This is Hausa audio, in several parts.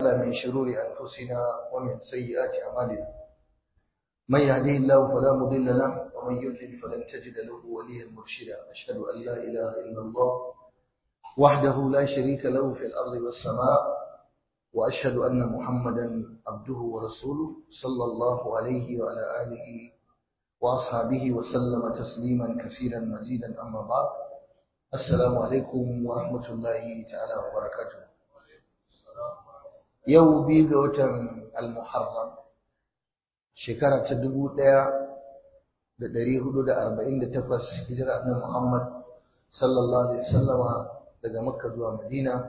من شرور أنفسنا ومن سيئات أعمالنا من يهديه الله فلا مضل له ومن يضلل فلن تجد له وليا مرشدا أشهد أن لا إله إلا الله وحده لا شريك له في الأرض والسماء وأشهد أن محمدا عبده ورسوله صلى الله عليه وعلى آله وأصحابه وسلم تسليما كثيرا مزيدا أما بعد السلام عليكم ورحمة الله تعالى وبركاته يوم بيغة المحرم شكرا تدبو da 448 hijira na Muhammad sallallahu alaihi wasallama daga Makka zuwa Madina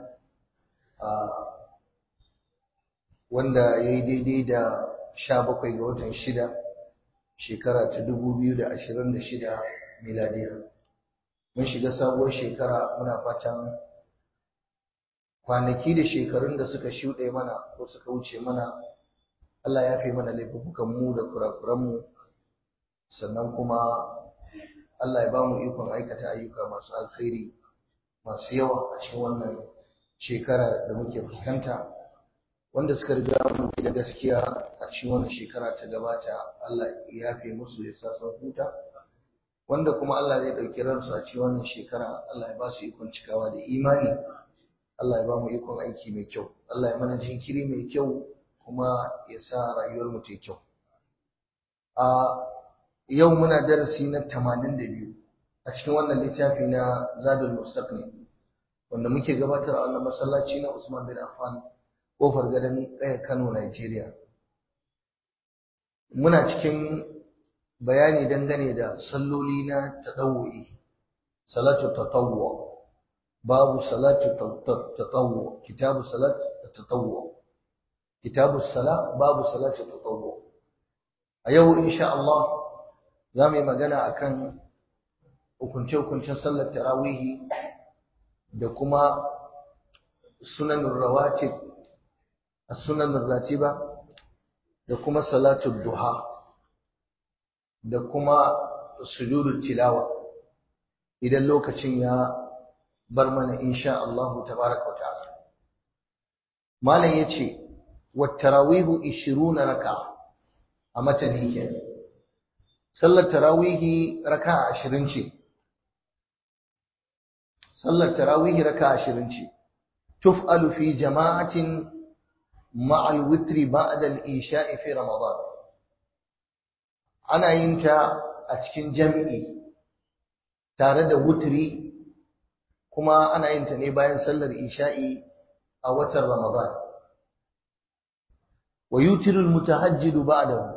wanda yayi daidai da 17 ga watan 6 shekara ta 2026 miladiya mun shiga sabuwar shekara muna fatan kwanaki da shekarun da suka shuɗe mana ko suka wuce mana Allah ya fi mana laifukan mu da kurakuran mu sannan kuma Allah ya ba mu ikon aikata ayyuka masu alkhairi masu yawa a cikin wannan shekara da muke fuskanta wanda suka riga mu da gaskiya a cikin wannan shekara ta gabata Allah ya yafe musu ya sa sun huta wanda kuma Allah zai dauki ransu a cikin wannan shekara Allah ya ba su ikon cikawa da imani Allah ya ba mu ikon aiki mai kyau Allah ya mana jinkiri mai kyau kuma ya sa rayuwar mu ta yi kyau yau muna darasi na 82 a cikin wannan littafi na Zadul Mustaqni wanda muke gabatar a wannan masallaci na Usman bin Affan kofar gadan Kano Nigeria muna cikin bayani dangane da salloli na tadawwi salatu tatawwu babu salatu tatawwu kitabu salat tatawwu kitabu salat babu salatu tatawwu a yau insha Allah za mu yi magana akan hukunce-hukuncen sallar tarawihi da kuma sunanin rawatib as-sunanin ratiba da kuma salatul duha da kuma sujudul tilawa idan lokacin ya bar mana insha Allah tabaaraka wa ta'ala malam yace wat tarawihu 20 raka'a a matani kenan sallar tarawihi raka'a 20 ce sallar tarawihi raka'a 20 ce tuf'alu fi jama'atin ma'al witri ba'da al-isha'i fi ramadan ana yin ta a cikin jami'i tare da wutri kuma ana yin ta ne bayan sallar isha'i a watan ramadan wa yutiru al-mutahajjidu ba'dahu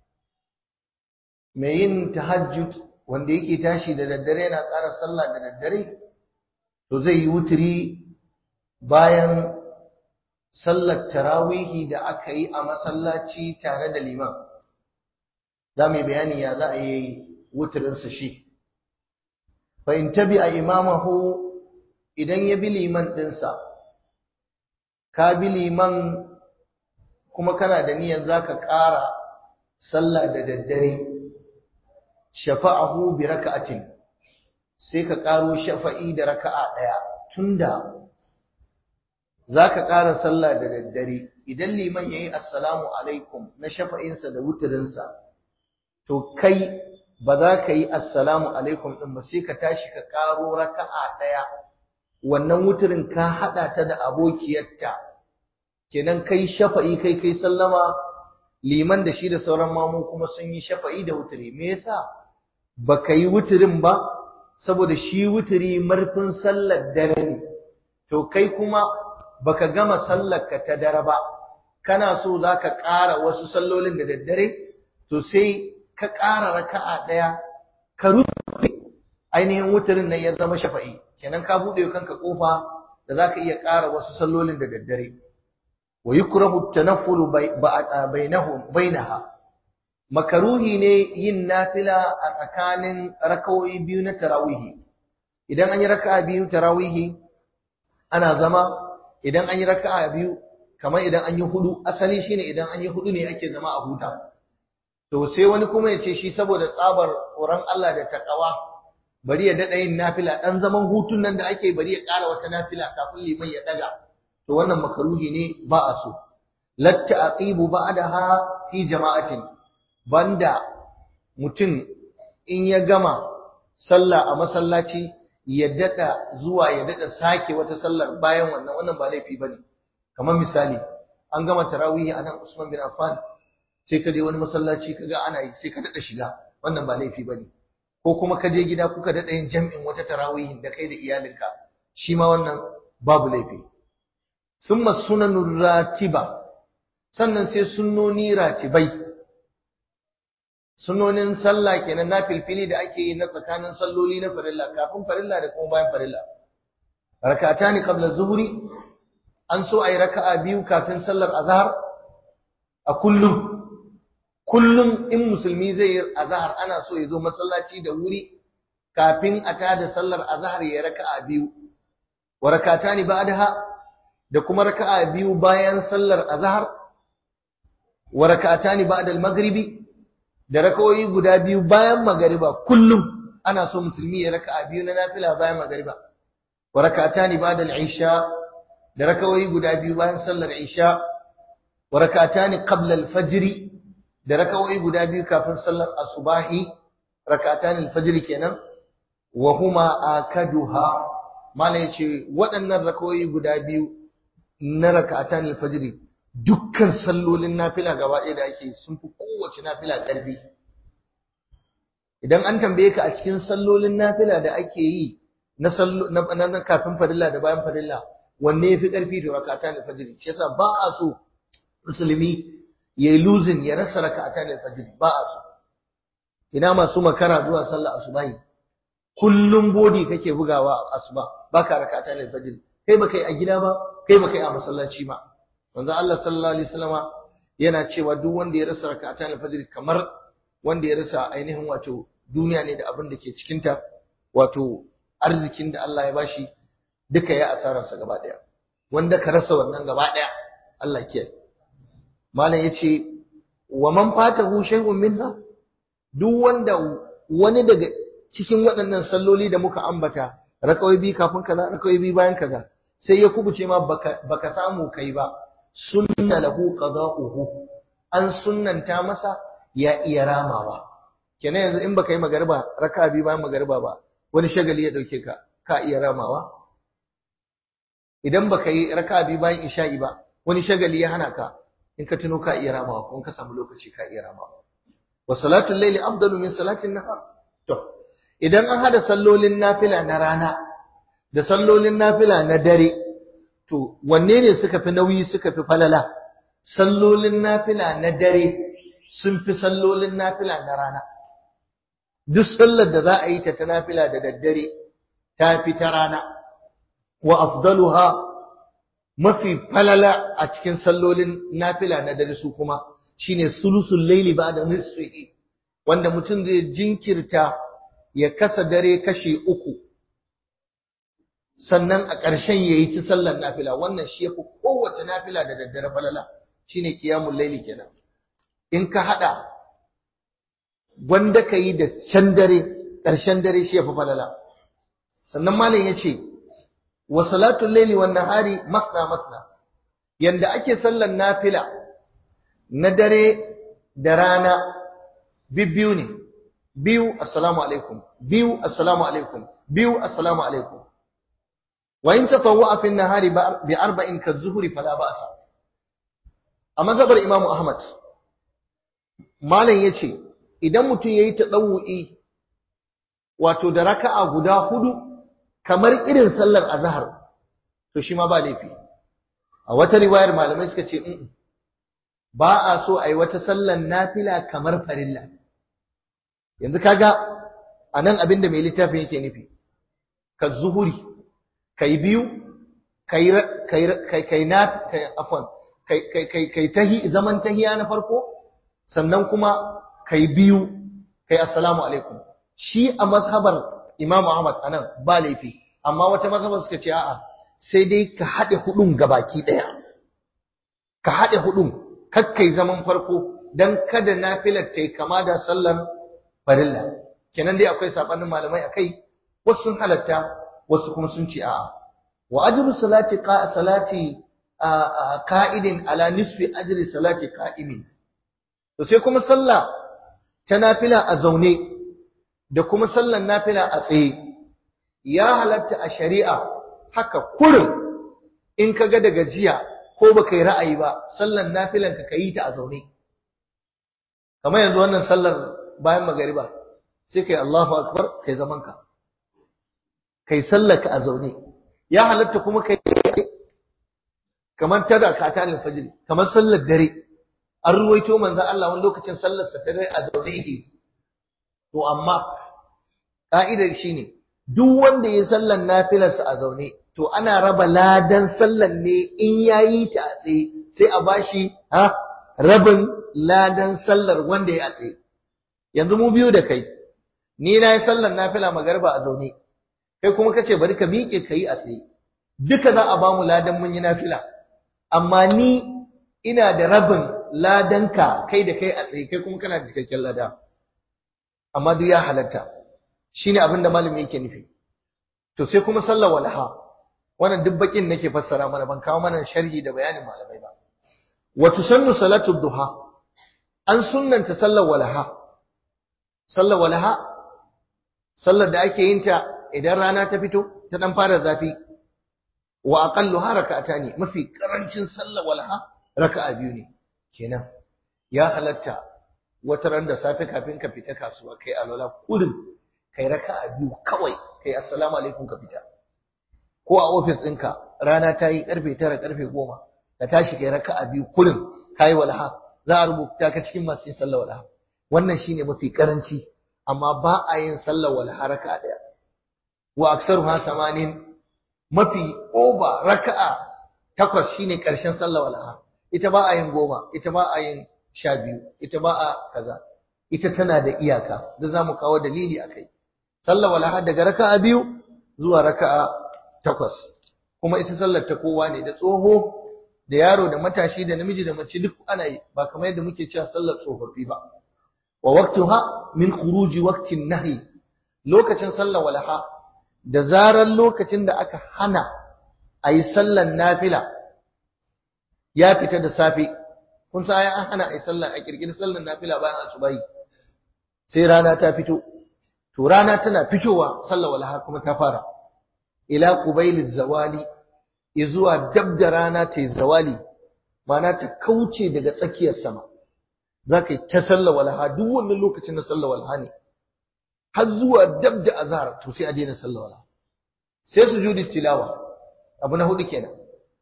mai yin tahajjud wanda yake tashi da daddare yana ƙara sallah da daddare to zai yi wuturi bayan sallar tarawihi da aka yi a masallaci tare da liman za mu yi bayani ya za a yi wuturinsa shi fa in tabi'a imamahu idan ya bi liman ɗinsa ka bi liman kuma kana da niyyar zaka ƙara sallah da daddare shafa'ahu bi raka'atin sai ka karo shafa'i da raka'a daya tunda zaka ƙara sallah da daddare idan liman yayi assalamu alaikum na shafa'insa da wuturinsa to kai ba za ka yi assalamu alaikum din ba sai ka tashi ka karo raka'a daya wannan wuturin ka hada ta da abokiyarta kenan kai shafa'i kai sallama liman da shi da sauran mamu kuma sun yi shafa'i da wuturi me yasa baka yi wuturin ba saboda shi wuturi marfin sallar dare ne to kai kuma baka gama sallar ka ta dare ba kana so zaka ƙara wasu sallolin da daddare to sai ka ƙara raka'a daya ka rufe ainihin wuturin nan ya zama shafa'i kenan ka bude kanka kofa da zaka iya ƙara wasu sallolin da daddare wa yukrahu at-tanaffulu bainaha makaruhi ne yin nafila a tsakanin rakawoyi biyu na tarawihi idan an yi raka'a biyu tarawihi ana zama idan an yi raka'a biyu kamar idan an yi hudu asali shine idan an yi hudu ne ake zama a huta to sai wani kuma ya ce shi saboda tsabar tsoron Allah da takawa bari ya dada yin nafila dan zaman hutun nan da ake bari ya ƙara wata nafila kafin liman ya daga to wannan makaruhi ne ba a so latta aqibu ba'daha fi jama'atin, banda mutum in ya gama sallah a masallaci ya dada zuwa ya dada sake wata sallar bayan wannan ba laifi bane. Kamar misali an gama tarawih a nan Usman bin Affan, sai ka je wani masallaci kaga ana yi sai ka dada shiga, wannan ba laifi bane. Ko kuma ka je gida kuka dada yin jam'in wata tarawih da kai da iyalinka, shi ma wannan babu laifi. Summa sunanur ratiba, sannan sai sunnoni ratibai, sunnonin sallah kenan na filfili da ake yi na tsakanin salloli na farilla, kafin farilla da kuma bayan farilla. Rak'atani qabla zuhri, an so ayi raka'a biyu kafin sallar azhar a kullum in musulmi zai yi azhar ana so ya zo masallaci da wuri kafin a tada sallar azhar ya raka'a biyu. Wa rak'atani ba'daha, da kuma raka'a biyu bayan sallar azhar. Wa rak'atani ba'da al-maghribi, da raka'o'i guda biyu bayan magariba. Kullum ana so musulmi ya raka'a biyu na nafila bayan magariba. Wa rak'atani ba'da al-isha, da raka'o'i guda biyu bayan sallar isha. Wa rak'atani qabla al-fajr, da raka'o'i guda biyu kafin sallar asubahi. Rak'atani al-fajr kenan. Wa huma akaduha, malai ce waɗannan raka'o'i guda biyu na rak'atani al-fajr dukkan sallolin nafila gaba ɗaya da ake sun fi kowace nafila ƙarfi. Idan an tambaye ka a cikin sallolin nafila da ake yi na kafin farilla da bayan farilla, wanne yafi ƙarfi? To rak'atan al-fajr. Shi yasa ba a so musulmi yayi losing ya rasa rak'atan al-fajr, ba a so. Ina masu makara zuwa sallar asubahi, kullum body kake bugawa a asuba, baka rak'atan al-fajr. Kai baka yi a gida ba, kai baka yi a masallaci ba. Manzo Allah sallallahu alaihi wasallama yana cewa duk wanda ya rasa rak'atan al-fajr kamar wanda ya rasa ainihin wato duniya ne da abin da ke cikin ta, wato arzikin da Allah ya bashi duka ya asarar sa gaba daya. Wanda ka rasa wannan gaba daya, Allah ke. Malam yace wa man fatahu shay'un minha, duk wanda wani daga cikin waɗannan salloli da muka ambata, rak'o'i bi kafin kaza, rak'o'i bi bayan kaza, sai ya kubuce ma baka samu kai ba, sunna lahu qada'uhu, an sunnanta masa ya iya ramawa. Kenan yanzu in baka yi magariba raka'a biyu bayan magariba ba, wani shagali ya dauke ka, ka iya ramawa. Idan baka yi raka'a biyu bayan isha'i ba, wani shagali ya hana ka, in ka tuno ka iya ramawa, ko in ka samu lokaci ka iya ramawa. Wa salatul layli afdalu min salatin nahar. To idan an hada sallolin nafila na rana da sallolin nafila na dare, to wanne ne suka fi nauyi suka fi falala? Sallolin nafila na dare sun fi sallolin nafila na rana. Duk sallar da za a yi ta nafila da daddare ta fi ta rana. Wa afdaluha, mafi falala a cikin sallolin nafila na dare su kuma shine sulusul laili ba'da nisfihi, wanda mutum zai jinkirta ya kasa dare kashi uku, sannan a ƙarshen ya yi ci sallar nafila. Wannan shi ya fi kowace nafila da daddare falala, shi ne kiyamun laili kenan. In ka haɗa wanda ka yi da can dare, ƙarshen dare shi ya fi falala. Sannan malam ya ce, wa salatun laili wa nahari masna masna, yanda ake sallar nafila na dare da rana biyu ne, biyu assalamu alaikum, biyu assalamu alaikum, biyu assalamu alaikum. وإن تطوع في النهار بأربع كالظهر فلا بأس. أما زبر إمام أحمد مالن yace idan mutum yayi tadawu'i wato da raka'a guda hudu kamar irin sallar azhar, to shi ma ba laifi. A wata riwayar malamai suka ce ba a so ayi wata sallar nafila kamar farilla. Yanzu kaga anan abinda mai littafin yake nufi, kazuhuri kai biyu, kai tahi zaman tahiya na farko, sannan kuma kai biyu, kai assalamu alaikum. Shi a mazhabar Imam Ahmad anan ba laifi, amma wata mazhabar suka ce a'a, sai dai ka haɗe hudun gabaki ɗaya, ka haɗe hudun, kakkai zaman farko, dan kada nafilar ta yi kama da sallar farilla. Kenan dai akwai sabanin malamai akai, wasu sun halatta, wasu kuma sun ce a'a. Wa ajru salati qa'idin ala nisfi ajri salati qa'imin. To sai kuma sallah ta nafila a zaune da kuma sallan nafila a tsaye ya halatta a shari'a haka kurin in kaga da gajiya ko baka yi ra'ayi ba sallan nafilan ka yi ta a zaune. Kamar yanzu wannan sallar bayan magariba sai kai Allahu akbar kai zaman ka kai sallarka a zaune. Ya halatta kuma kai kamar tada katanin fajr kamar sallar dare an ruwaito manzon Allah wani lokacin sallar sa dare a zaune yake. To amma ka'idar shine duk wanda ya sallar nafilarsa a zaune to ana raba ladan sallan ne in yayi ta a tsaye sai a bashi rabin ladan sallar wanda ya tsaye. Yanzu mu biyu da kai ni na yi sallar nafila magariba a zaune kai kuma kace bari ka miƙe kai a tsaye duka za a bamu ladan mun yi nafila amma ni ina da rabin ladanka kai da kai a tsaye kai kuma kana da cikakken lada amma duk ya halatta shine abin da malami yake nufi. To sai kuma sallar walaha wannan duk bakin nake fassara mana ban kawo mana sharhi da bayanin malamai ba. Wa tusannu salatu duha an sunnanta sallar walaha. Sallar walaha sallar da ake yin ta idan rana ta fito ta dan fara zafi wa aqalluha rak'atani mafi karancin sallar walaha raka'a biyu ne kenan. Ya halatta wata ran da safe kafin ka fita kasuwa kai alwala kullum kai raka'a biyu kawai kai assalamu alaikum ka fita. Ko a ofis ɗinka rana ta yi ƙarfe 9 ƙarfe 10 ka tashi kai raka'a biyu kullum kai walaha za a rubuta ka cikin masu yin sallar walaha. Wannan shine mafi karanci amma ba a yin sallar walaha raka'a daya. Wa aksaruha 80 mafi oba raka'a 8 shine ƙarshen sallar walaha. Ita ba a yin 10 ita ba a yin 12 ita ba a kaza ita tana da iyaka da zamu kawo dalili akai. Sallar walaha daga raka'a 2 zuwa raka'a 8 kuma ita sallar ta kowa ne da tsoho da yaro da matashi da namiji da mace duk ana yi ba kamar yadda muke cewa sallar tsofaffi ba. Wa waqtuha min khuruji waqtin nahi lokacin sallar walaha da zarar lokacin da aka hana ayi sallar nafila ya fita da safe. Kun san an hana ayi sallar a kirkiri sallar nafila bayan asubahi sai rana ta fito. To rana tana fitowa sallar walaha kuma ta fara ila qubailiz zawali izuwa dab da rana ta yi zawali mana ta kauce daga tsakiyar sama zaka yi ta sallar walaha duk wannan lokacin na sallar walaha ne har zuwa dab da azhar to sai a daina sallar walaha. Sai sujudi tilawa abu na hudu kenan.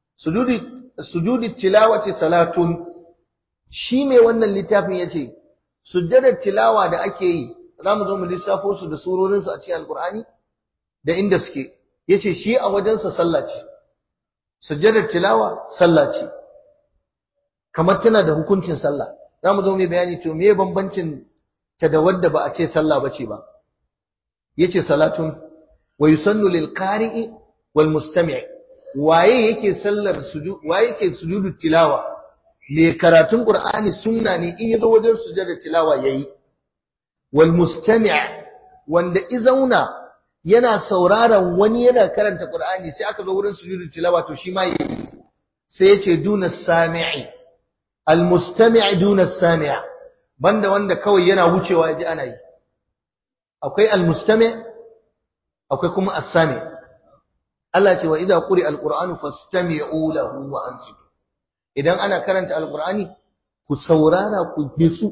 Sujudi tilawati salatun shi mai wannan littafin yace sujjadar tilawa da ake yi zamu zo mu lissafo su da surorin su a cikin alqur'ani da inda suke yace shi a wajensa sallah ce. Sujjadar tilawa sallah ce kamar tana da hukuncin sallah. Zamu zo mu bayani to meye bambancin ta da wadda ba a ce sallah bace ba. Yace salatun wa yusannu lil qari'i wal mustami' waye yake sallar sujud waye yake sujudut tilawa me karatun qur'ani sunna ne in yazo wajen sujjadar tilawa yayi. Wal mustami' wanda izauna yana sauraron wani yana karanta Qur'ani sai aka zo wurin sujudul tilawa to shi ma yayi. Sai yace duna sami'i almustami' duna sami' banda wanda kawai yana wucewa yaji ana yi. Akwai almustami' akwai kuma as-sami'. Allah ce wa idza quri alqur'anu fastami'u lahu wa ansitu. Idan ana karanta alqur'ani ku saurara ku bisu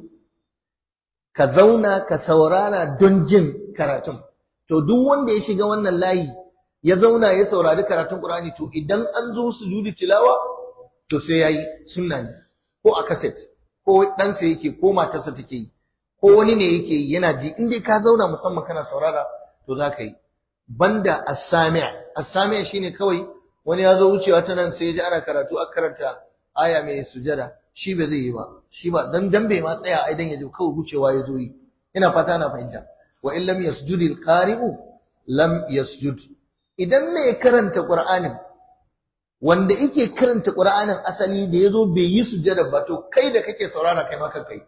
ka zauna ka saurara don jin karatun. To duk wanda ya shiga wannan layi ya zauna ya saurari karatun Qur'ani to idan an zo sujudi tilawa to sai yayi sunna ne ko a cassette ko dan sa yake ko matarsa take yi ko wani ne yake yi yana ji in dai ka zauna musamman kana saurara to zaka yi. Banda as-sami' shine kawai wani ya zo wucewa ta nan sai ya ji ana karatu a karanta aya mai sujada shi ba zai yi ba shi ba dan bai ma tsaya ai dan ya ji kawai wucewa ya zo yi. Ina fata na fahimta. Wa in lam yasjud al-qari'u lam yasjud. Idan mai karanta Qur'anin wanda yake karanta Qur'anin asali da yazo bai yi sujjada ba to kai da kake saurara kai ma kanka yi.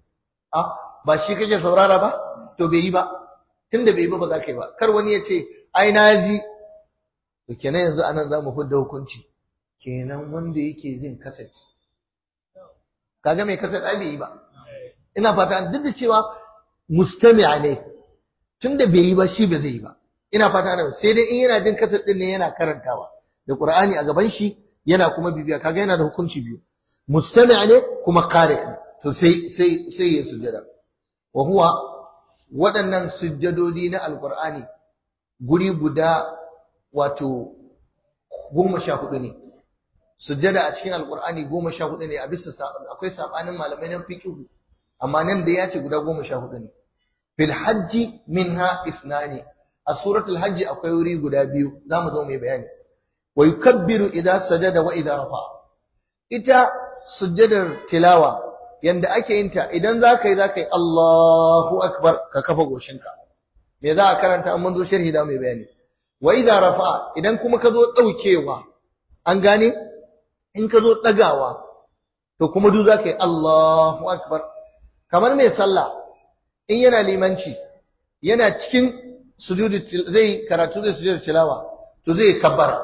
Ba shi kake saurara ba to bai yi ba. Tunda bai yi ba za ka yi ba. Kar wani ya ce ai na ji. To kenan yanzu anan zamu fudda hukunci. kenan wanda yake jin kaset kaga mai kaset ai bai yi ba ina fata duk da cewa mustami'a ne tunda bai yi ba shi ba zai yi ba ina fata da sai dai in yana jin kaset din ne yana karantawa da Qur'ani a gaban shi yana kuma bibiya kaga yana da hukunci biyu mustami'a ne kuma qari to sai ya sujjada wa huwa waɗannan sujjadodi na alqur'ani guri guda wato 14 ne sujjada a cikin alqur'ani 14 ne a bisa akwai sabanin malamai na fiqh amma nan da ya ce guda 14 ne fil hajji minha ithnani a suratul hajji akwai wuri guda biyu zamu zo mai bayani wa yukabbiru idza sajada wa idza rafa ita sujjadar tilawa yanda ake yin ta idan zaka yi Allahu akbar ka kafa goshinka me za a karanta an zo sharhi da mai bayani wa idza rafa idan kuma ka zo daukewa an gane in ka zo dagawa to kuma duk zaka yi Allahu akbar kamar mai sallah in yana limanci yana cikin sujudi zai karatu zai sujudi tilawa to zai kabbara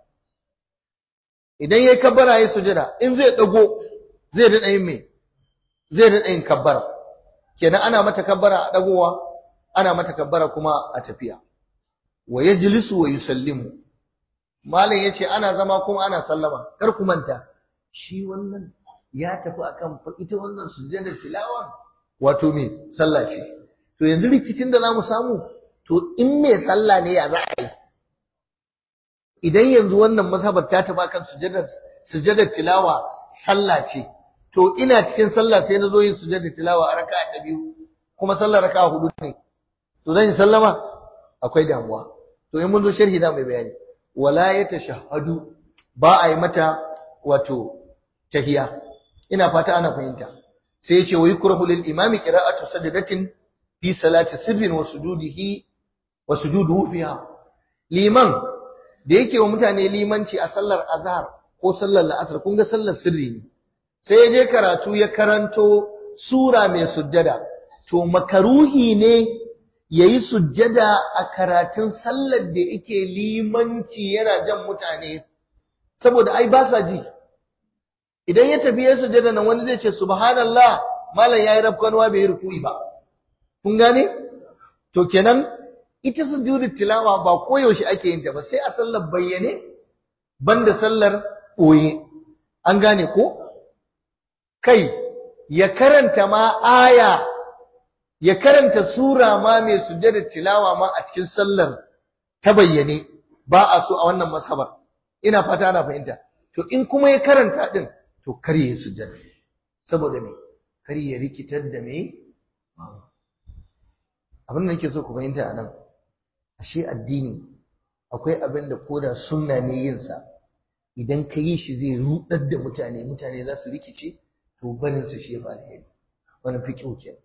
idan yayi kabbara yayi sujada in zai dago zai dada yin me zai dada yin kabbara kenan ana mata kabbara a dagowa ana mata kabbara kuma a tafiya wa yajlisu wa yusallimu malam yace ana zama kuma ana sallama kar ku manta shi wannan ya tafi akan ita wannan sujjadar tilawa wato me sallah ce to yanzu rikicin da zamu samu to in me sallah ne ya za a yi idan yanzu wannan mazhabar ta tafi akan sujjadar tilawa sallah ce to ina cikin sallah sai na zo yin sujjadar tilawa a raka'a ta biyu kuma sallar raka'a hudu ne to zan yi sallama akwai damuwa to in mun zo sharhi da mai bayani wala yatashahhadu ba a yi mata wato tahiya ina fata ana fahimta sai yace wa yukrahu lil imami qira'atu sajdatin fi salati sirrin wa sujuduhu fiha liman da yake wa mutane limanci a sallar azhar ko sallar la'asar kun ga sallar sirri ne sai je karatu ya karanto sura mai sujjada to makaruhi ne yayi sujjada a karatun sallar da yake limanci yana jan mutane saboda ai ba sa ji idan ya tafi ya sujjada nan wani zai ce subhanallah malam yayi rabkanwa bai ruku'i ba kun gane to kenan ita sujudut tilawa ba koyaushe ake yin ta ba sai a sallar bayyane banda sallar boye an gane ko kai ya karanta ma aya ya karanta sura ma mai sujudut tilawa ma a cikin sallar ta bayyane ba a so a wannan mashabar ina fata ana fahimta to in kuma ya karanta din to kar ya sujjada saboda me kar ya rikitar da me abin da nake so ku fahimta anan ashe addini akwai abin da koda sunna ne yin sa idan ka yi shi zai rudar da mutane za su rikice to barin sa shi ya fa alheri wannan fiqh kenan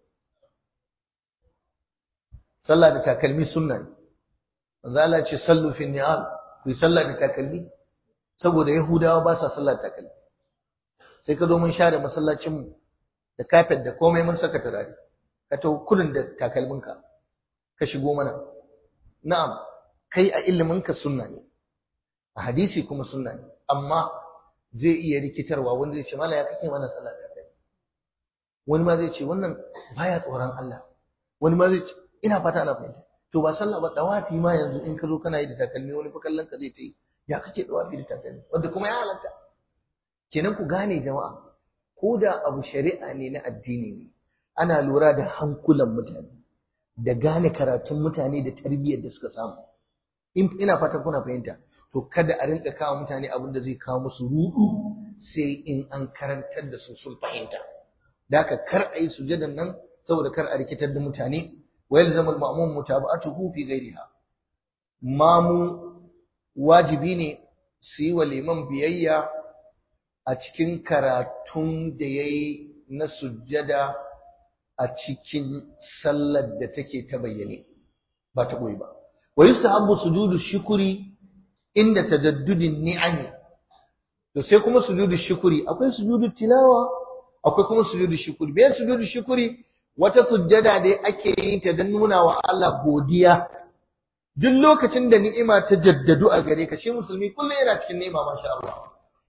sallah da takalmi sunna ne manzo Allah ya ce sallu fi ni'al ku yi sallah da takalmi saboda yahudawa ba sa sallah da takalmi sai ka zo mun share masallacin mu da kafet da komai mun saka turare ka tawo kullun da takalminka ka shigo mana na'am kai a ilimin ka sunna ne a hadisi kuma sunna ne amma zai iya rikitarwa wanda zai ce mala ya kake mana sallah da kai wani ma zai ce wannan baya tsoron Allah wani ma zai ce ina fata ana fahimta to ba sallah ba dawafi ma yanzu in ka zo kana yi da takalmi wani fa kallon ka zai ta yi ya kake dawafi da takalmi wanda kuma ya halatta kenan ku gane jama'a ko da abu shari'a ne na addini ne ana lura da hankulan mutane da gane karatun mutane da tarbiyyar da suka samu ina fata kuna fahimta to kada a rinka kawo mutane abin da zai kawo musu rudu sai in an karantar da su sun fahimta da haka kar a yi sujadan nan saboda kar a rikitar da mutane wa yalzamu al-ma'mum mutaba'atuhu fi ghayriha mamu wajibi ne su yi wa liman biyayya a cikin karatun da yayi na sujjada a cikin sallar da take ta bayyane ba ta koyi ba wa yusahabu sujudu shukri inda tajaddudin ni'ami to sai kuma sujudu shukri akwai sujudu tilawa akwai kuma sujudu shukri bayan sujudu shukri wata sujjada dai ake yin ta don nuna wa Allah godiya duk lokacin da ni'ima ta jaddadu a gare ka shi musulmi kullum yana cikin ni'ima masha Allah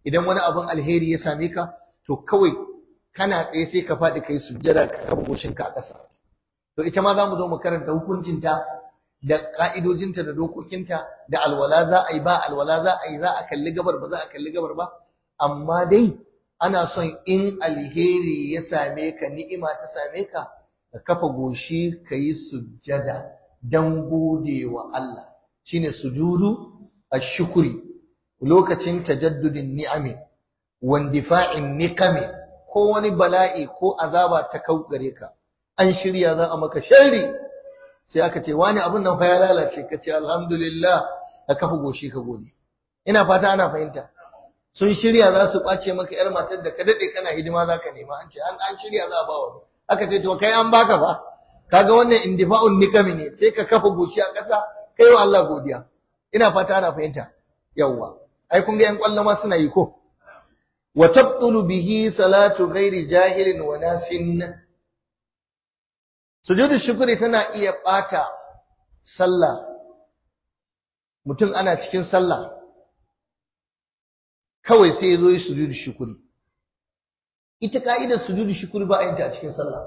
idan wani abin alheri ya same ka to kawai kana tsaye sai ka faɗi kai sujjada ka kafa goshinka a ƙasa. To ita ma za mu zo mu karanta hukuncinta da ƙa'idojinta da dokokinta, da alwala za a yi ba alwala za a yi, za a kalli gabar ba za a kalli gabar ba, amma dai ana son in alheri ya same ka, ni'ima ta same ka, ka kafa goshi ka yi sujjada don gode wa Allah, shine sujudu ash-shukri lokacin tajaddudin ni'ami wandifa'in niqami, ko wani bala'i ko azaba ta kau gare ka, an shirya za a maka sharri sai aka ce wani abun nan fa ya lalace, ka ce alhamdulillah, ka kafa goshi ka gode. Ina fata ana fahimta. Sun shirya za su kwace maka yar matar da ka dade kana hidima za ka nema, an ce an shirya za a ba wani, aka ce to kai an baka fa, kaga wannan indifa'un nikami ne, sai ka kafa goshi a ƙasa kai wa Allah godiya. Ina fata ana fahimta. Yawwa ai kun ga yan kwallo ma suna yi ko. Wa tabtulu bihi salatu ghairi jahilin wa nasin. Sujudu shukri tana iya ɓata sallah. Mutum ana cikin sallah kawai sai ya zo yi sujudu shukri. Ita ka'idar sujudu shukri ba a yin ta a cikin sallah.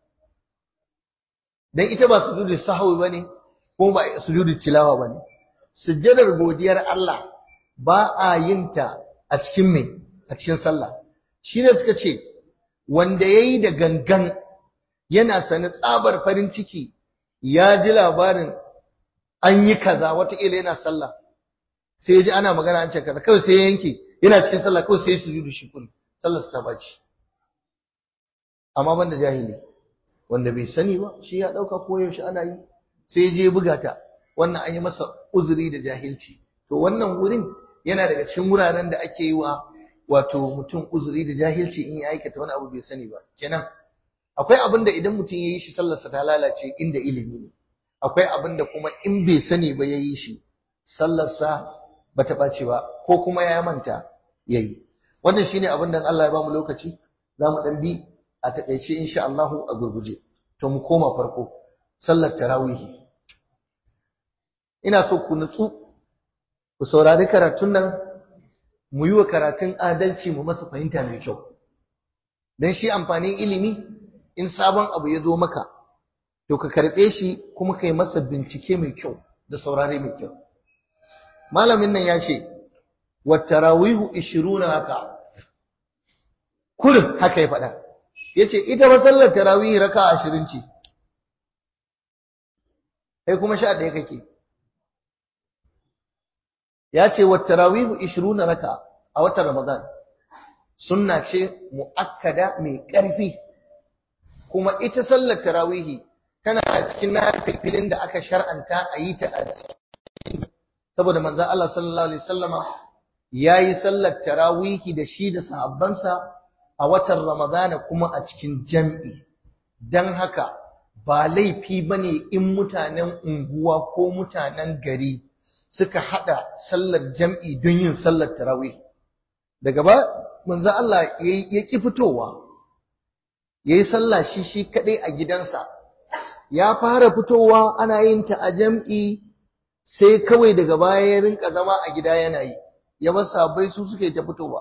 Dan ita ba sujudu sahwi bane ko ba sujudu tilawa bane. Sujjadar godiyar Allah ba a yin ta a cikin me? A cikin sallah. Shi ne suka ce wanda yayi da gangan yana sani tsabar farin ciki ya ji labarin an yi kaza wataƙila yana sallah sai ya ji ana magana an ce kaza kawai sai ya yanke yana cikin sallah kawai sai ya sujudu shukri, sallar ta baci. Amma banda jahili wanda bai sani ba shi ya dauka koyaushe ana yi sai ya je buga ta, wannan an yi masa uzuri da jahilci. To wannan wurin yana daga cikin wuraren da ake yi wa wato mutum uzuri da jahilci in ya aikata wani abu bai sani ba. Kenan akwai abin da idan mutum ya yi shi sallarsa ta lalace inda ilimi ne, akwai abin da kuma in bai sani ba ya yi shi sallarsa ba ta ɓaci ba ko kuma ya manta ya yi. Wannan shine abin da Allah ya ba mu lokaci za mu ɗan bi a taƙaice insha Allahu a gurguje. To mu koma farko sallar tarawihi. Ina so ku nutsu ku saurari karatun nan, mu yi wa karatun adalci, mu masa fahimta mai kyau. Dan shi amfanin ilimi in sabon abu ya zo maka to ka karɓe shi kuma kai masa bincike mai kyau da saurare mai kyau. Malamin nan ya ce wa tarawihu 20 raka, kullum haka ya faɗa. Yace ita fa sallar tarawih raka 20 ce, kai kuma 11 kake. Ya ce wa tarawihu 20 raka a watan Ramadan sunna ce muakkada mai ƙarfi. Kuma ita sallar tarawihi tana cikin nafilin da aka shar'anta a yi ta a cikin, saboda manzon Allah sallallahu alaihi wasallama yayi sallar tarawihi da shi da sahabbansa a watan Ramadana kuma a cikin jam'i. Dan haka ba laifi bane in mutanen unguwa ko mutanen gari suka hada sallar jam'i don yin sallar tarawih. Daga ba manzon Allah ya ki fitowa yayi sallah shi kadai a gidansa. Ya fara fitowa ana yin ta a jam'i sai kawai daga baya ya rinka zama a gida yana yi. Ya bar sahabbai su suke ta fitowa.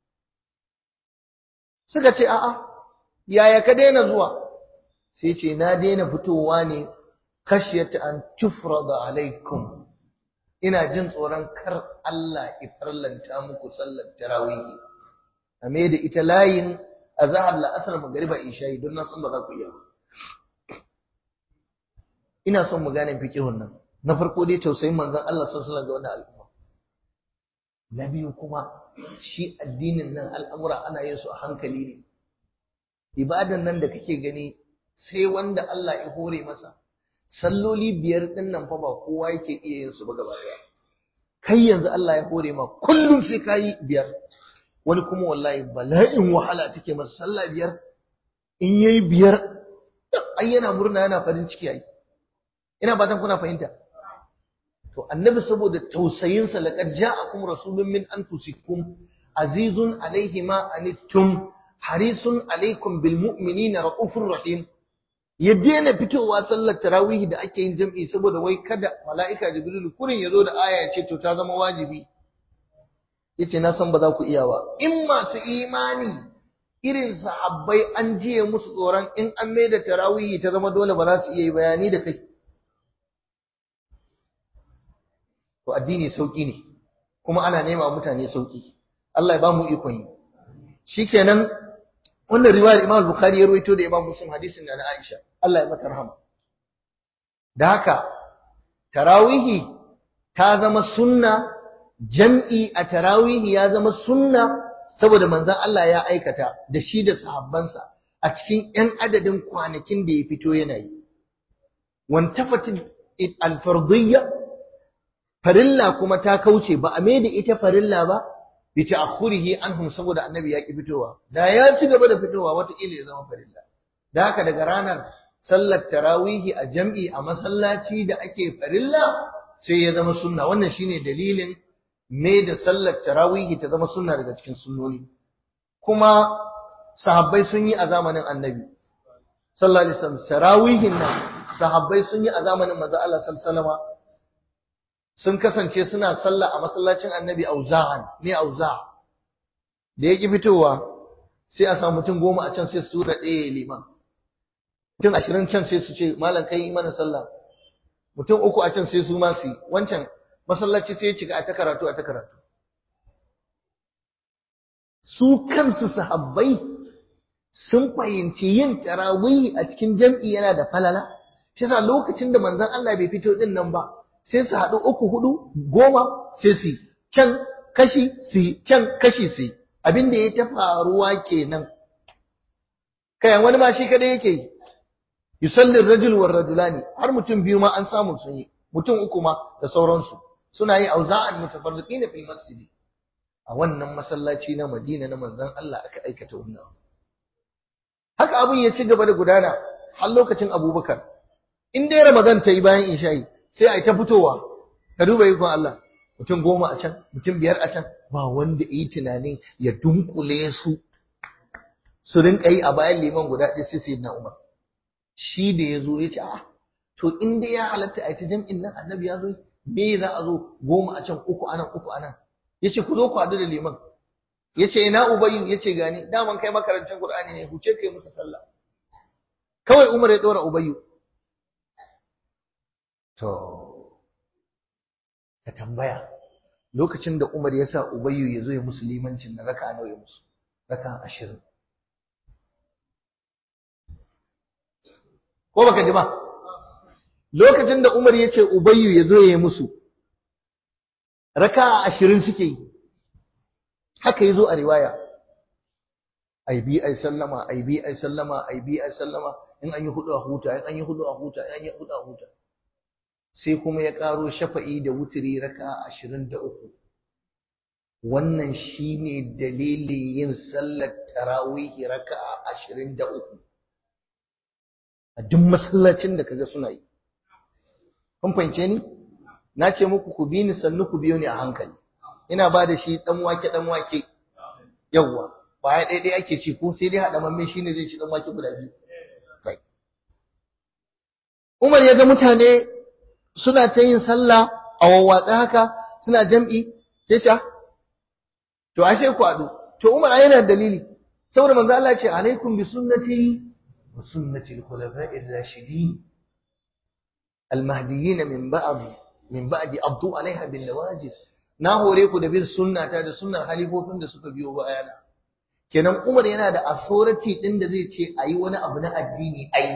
Suka ce a'a yaya ka daina zuwa? Sai ce na daina fitowa ne khashyata an tufrada alaikum. Ina jin tsoron kar Allah ya farlanta muku sallar tarawih. Ame da ita layin azhar la'asar magriba isha'i don na san ba za ku iya. Ina son mu gane fiqihun nan. Na farko dai tausayin manzon Allah sallallahu alaihi wasallam ga wannan al'umma. Na biyu kuma shi addinin nan al'amura ana yin su a hankali ne. Ibadan nan da kake gani sai wanda Allah ya hore masa. Salloli 5 din nan fa ba kowa yake iya yin su ba gaba daya. Kai yanzu Allah ya hore ma kullum sai kai 5. Wani kuma wallahi bala'in wahala take masa sallah 5. In yayi 5 ai yana murna yana farin ciki ai. Ina fatan kuna fahimta. To annabi saboda tausayinsa laqad ja'akum rasulun min anfusikum azizun alayhi ma anittum harisun alaykum bil mu'minina raufur rahim. Ya daina fitowa sallar tarawih da ake yin jam'i saboda wai kada mala'ika jibril kurin yazo da aya ya ce to ta zama wajibi. yace na san ba za ku iya ba. In masu imani irin sahabbai an jiye musu tsoron in an mai da tarawihi ta zama dole ba za su iya yi bayani da kai. To addini sauki ne, kuma ana nema mutane sauki. Allah ya ba mu ikon yi. Shikenan wannan riwayar Imam Bukhari ya rawaito da Imam Muslim hadisin da na Aisha. Allah ya mata rahama. Da haka tarawihi ta zama sunna, jam'i a tarawihi ya zama sunna saboda manzon Allah ya aikata da shi da sahabbansa a cikin 'yan adadin kwanakin da ya fito yana yi. Wantafatin al-fardiyya, farilla kuma ta kauce ba a mai da ita farilla ba bi ta'khurihi anhum saboda annabi ya ki fitowa. Da ya ci gaba da fitowa wata kila ya zama farilla. Da haka daga ranar sallar tarawihi a jam'i a masallaci da ake farilla sai ya zama sunna. Wannan shine dalilin mai da sallar tarawihi ta zama sunna daga cikin sunnoni. Kuma sahabbai sun yi a zamanin annabi sallallahu alaihi wasallam. Tarawihin nan sahabbai sun yi a zamanin manzo Allah sallallahu alaihi wasallam. Sun kasance suna sallah a masallacin annabi auza'an, ne auza'. Da yake fitowa sai a samu mutum 10 a can sai su tura ɗaya liman. Mutum 20 can sai su ce malam kai yi mana sallah. Mutum 3 a can sai su ma su yi. Wancan masallaci sai ya cika a ta karatu a ta karatu. Su kansu sahabbai sun fahimci yin tarawih a cikin jam'i yana da falala. Shi yasa lokacin da manzon Allah bai fito din nan ba sai su haɗu 3, 4, 10 sai su can kashi su can kashi su. Abin da ya ta faruwa kenan. Kai wani ma shi kadai yake yi. Yusalli ar-rajul war-rajulani, har mutum 2 ma an samu sun yi, mutum 3 ma da sauransu. Suna yi auza'an mutafarriqina fil masjid. A wannan masallaci na Madina na manzon Allah aka aikata wannan. Haka abin ya ci gaba da gudana har lokacin Abubakar. In dai Ramadan ta yi bayan Isha'i sai ai ta fitowa. Ka duba ikon Allah. Mutum 10 a can, mutum 5 a can, ba wanda yi tunanin ya dunkule su rinka yi a bayan liman guda ɗaya sai sayyidina Umar. Shi da yazo ya ce to in dai ya halatta ai ta jam'in nan annabi ya zo me za a zo 10 a can 3 anan 3 anan. Yace ku zo ku haɗu da liman. Yace ina Ubayyu, yace gani daman kai makarantar Qur'ani ne, huce kai musu sallah. Kawai Umar ya dora Ubayyu. To ka tambaya lokacin da Umar ya sa Ubayyu ya zo ya musu limancin na raka'a nawa ya musu? Raka'a 20. Ko baka ji ba? Lokacin da Umar ya ce Ubayyu ya zo ya yi musu raka'a 20 suke yi. Haka yazo a riwaya. Ai bi ai sallama, ai bi ai sallama, ai bi ai sallama, in an yi hudu a huta, in an yi hudu a huta, in an yi hudu a huta. Sai kuma ya karo shafa'i da wutiri raka'a 23. Wannan shine dalilin yin sallar tarawih raka'a 23. A duk masallacin da kaga suna yi. Kun fahimce ni? Na ce muku ku bi ni sannu ku biyo ni a hankali. Ina ba da shi dan wake yawwa ba ya daidai ake ci ko sai dai hada mamme shine zai ci dan wake guda biyu. Umar ya ga mutane suna ta yin sallah a wawwatsa haka suna jam'i sai ce to ashe ku adu. To Umar yana dalili saboda manzo Allah ya ce alaikum bi sunnati wa sunnati al-khulafa'ir rashidin al-mahdiyyin min ba'di abdu alaiha bin nawajis. Na hore ku da bin sunnata da sunnar halifofin da suka biyo bayana. Kenan Umar yana da authority din da zai ce ayi wani abu na addini ayi.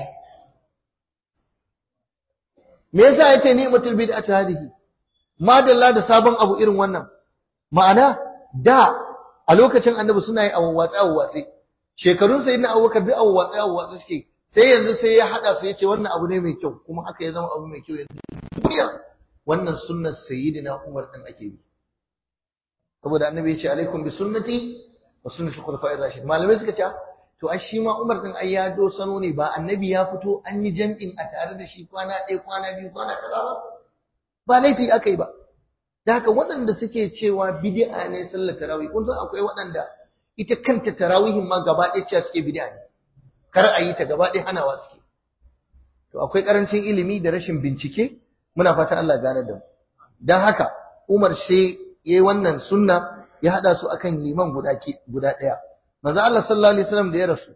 Me yasa yace ni'matul bid'atu hadhihi? Madalla da sabon abu irin wannan. Ma'ana da a lokacin Annabi suna yi awwatsa. Shekarun sayyidina Abubakar duk awwatsa suke. Sai yanzu sai ya hada su yace wannan abu ne mai kyau kuma haka ya zama abu mai kyau yanzu. Wannan sunnar sayyidina Umar din ake bi. Saboda Annabi ya ce alaikum bi sunnati wa sunnati khulafa'ir rashidin. Malamai suka ce to ai shi ma Umar din ai ya dosano ne ba Annabi ya fito an yi jam'in a tare da shi kwana 1 kwana 2 kwana kaza ba laifi akai ba. Da haka waɗanda suke cewa bid'a ne sallar tarawih kun san akwai waɗanda ita kanta tarawihin ma gaba ɗaya cewa suke bid'a ne. Kar a yi ta gaba ɗaya hanawa suke. To akwai karancin ilimi da rashin bincike muna fata Allah gane da mu. Dan haka Umar sai yayi wannan sunna ya hada su akan liman guda daya manzo Allah sallallahu alaihi wasallam da ya rasu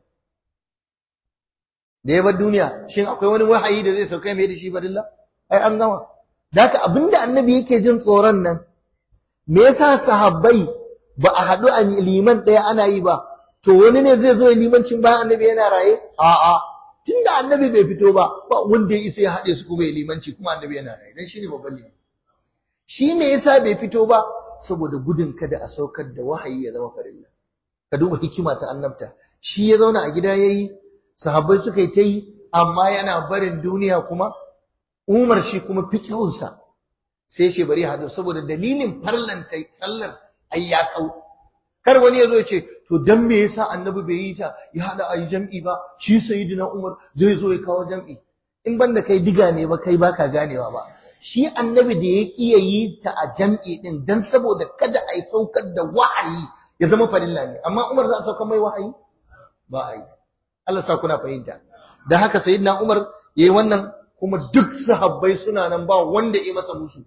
da ya bar duniya shin akwai wani wahayi da zai sauka mai da shi barilla ai an gama daka abinda annabi yake jin tsoron nan me yasa sahabbai ba a hadu a liman daya ana yi ba to wani ne zai zo ya limancin bayan annabi yana raye a'a tunda annabi bai fito ba wanda ya isa ya hade su kuma ya limanci kuma annabi yana raye dan shine babban liman shi me yasa bai fito ba saboda gudun kada a saukar da wahayi ya zama farilla ka duba hikima ta annabta shi ya zauna a gida yayi sahabbai suka yi ta yi amma yana barin duniya kuma Umar shi kuma fiqhunsa sai ce bari hadu saboda dalilin farlanta sallar ai ya kau kar wani yazo ya ce to dan me yasa annabi bai yi ta ya hada ayi jam'i ba shi sayyidina Umar zai zo ya kawo jam'i in banda kai diga ne ba kai baka ganewa ba shi annabi da ya kiyayi ta a jam'i din dan saboda kada ai saukar da wahayi ya zama farilla ne amma Umar za a sauka mai wahayi ba ai Allah sa kuna fahimta dan haka sayyidina Umar yayi wannan kuma duk sahabbai suna nan ba wanda ya masa musu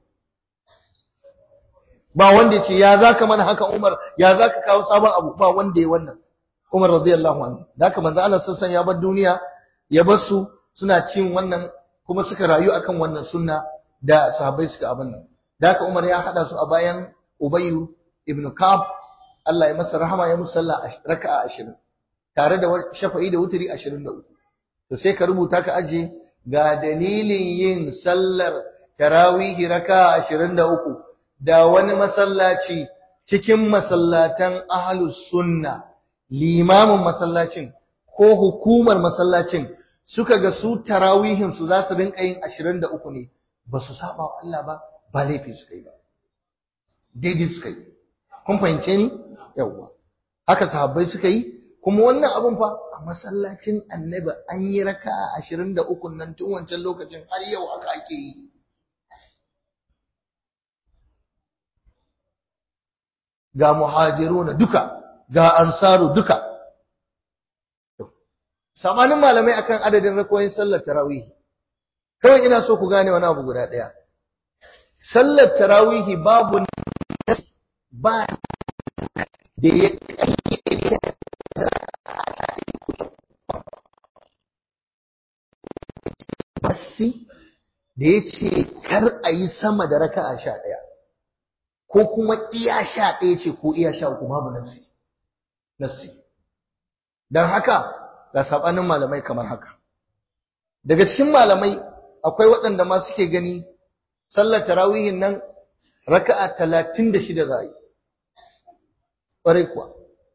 ba wanda ya ce ya zaka mana haka Umar ya zaka kawo sabon abu ba wanda ya wannan Umar radiyallahu anhu dan haka manzo Allah sallallahu alaihi wasallam ya bar duniya ya bar su suna cin wannan kuma suka rayu akan wannan sunna da sahabbai suka abin nan dan haka Umar ya hada su a bayan Ubay ibn Ka'ab Allah ya masa rahama ya musalla raka'a 20 tare da shafa'i da wutri 23 to sai ka rubuta ka aje ga dalilin yin sallar tarawih raka'a 23 da wani masallaci cikin masallatan ahlus sunna limamin masallacin ko hukumar masallacin suka ga su tarawihin su za su rinka yin 23 ne ba su saba wa Allah ba laifi suka yi ba daidai suka yi kun fahimce ni yawa haka sahabbai suka yi kuma wannan abun fa a masallacin annabi an yi raka'a 23 nan tun wancan lokacin har yau haka ake yi ga muhajiruna duka ga ansaru duka samanin malamai akan adadin rakoyin sallar tarawih kawai ina so ku gane wani abu guda daya sallar tarawih babu ba da ya basi da ya ce kar a yi sama da raka'a 11 ko kuma iya 11 ce ko iya 13 babu nasi dan haka ga sabanin malamai kamar haka daga cikin malamai akwai waɗanda ma suke gani sallar tarawihin nan raka'a 36 za a yi ƙwarai kuwa